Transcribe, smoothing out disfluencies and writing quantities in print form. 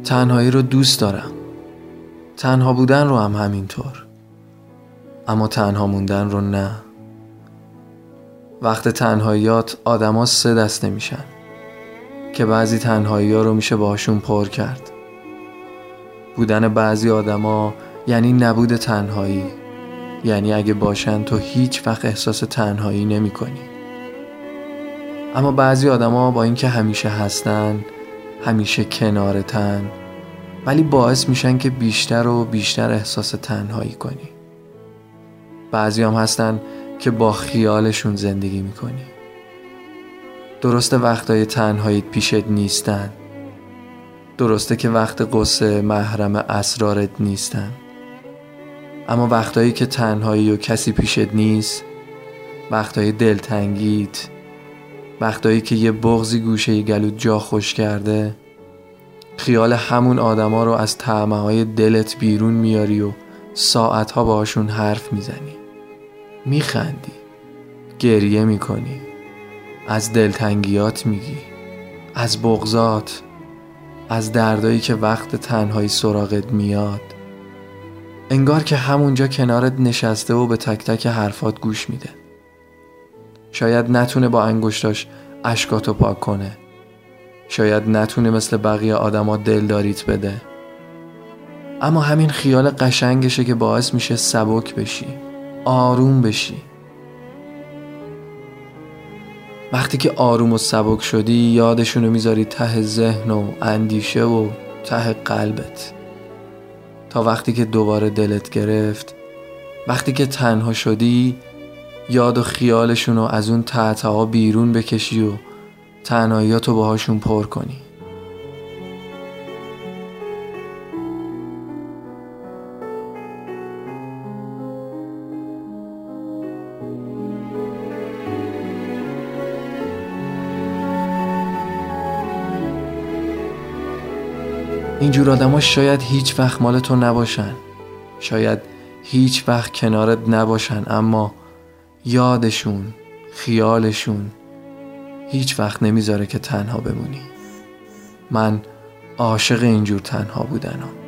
تنهایی رو دوست دارم، تنها بودن رو هم همینطور، اما تنها موندن رو نه. وقت تنهاییات آدما 3 دسته میشن که بعضی تنهایی ها رو میشه باهاشون پر کرد. بودن بعضی آدما یعنی نبود تنهایی، یعنی اگه باشن تو هیچ وقت احساس تنهایی نمی کنی. اما بعضی آدما با اینکه همیشه هستن، همیشه کنارتن، ولی باعث میشن که بیشتر و بیشتر احساس تنهایی کنی. بعضی هم هستن که با خیالشون زندگی میکنی. درسته وقتای تنهاییت پیشت نیستن، درسته که وقت قصه محرم اسرارت نیستن، اما وقتایی که تنهایی و کسی پیشت نیست، وقتای دلتنگیت، وقتایی که یه بغضی گوشه گلوت جا خوش کرده، خیال همون آدما رو از طعمه‌های دلت بیرون میاری و ساعتها باهاشون حرف میزنی، میخندی، گریه میکنی، از دلتنگیات میگی، از بغضات، از دردایی که وقت تنهایی سراغت میاد. انگار که همونجا کنارت نشسته و به تک تک حرفات گوش میده. شاید نتونه با انگشتاش اشکاتو پاک کنه، شاید نتونه مثل بقیه آدما دلداریت بده، اما همین خیال قشنگشه که باعث میشه سبک بشی، آروم بشی. وقتی که آروم و سبک شدی، یادشونو میذاری ته ذهن و اندیشه و ته قلبت، تا وقتی که دوباره دلت گرفت، وقتی که تنها شدی، یاد و خیالشونو از اون تحتها بیرون بکشی و تنهاییاتو باهاشون پر کنی. اینجور آدما شاید هیچ وقت مال تو نباشن، شاید هیچ وقت کنارت نباشن، اما یادشون، خیالشون هیچ وقت نمیذاره که تنها بمونی. من عاشق اینجور تنها بودنم.